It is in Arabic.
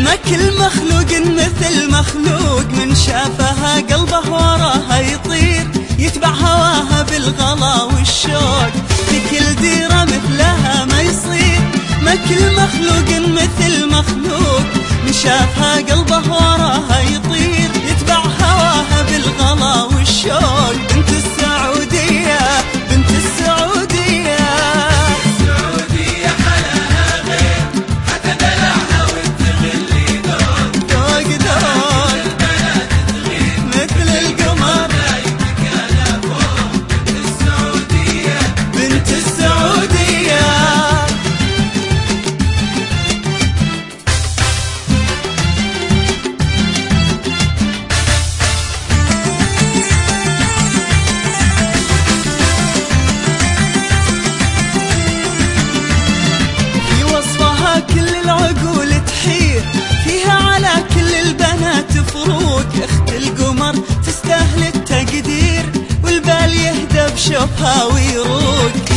ما كل مخلوق مثل مخلوق، من شافها قلبه وراها يطير، يتبع هواها بالغلا والشوق، في كل ديرة مثلها ما يصير. ما كل مخلوق مثل مخلوق، من شافها قلبه وراها يطير، يتبع هواها بالغلا والشوق. بنت السعودية بنت السعودية، السعودية حلاها غير، حتى دلعها وتغلي ذوق، ذوق ذوق البنات تغير مثل القمر. دايمك على فوق. بنت السعودية بنت السعودية كل العقول تحير، فيها على كل البنات فروق، اخت القمر تستاهل التقدير، والبال يهدى بشوفها ويروق.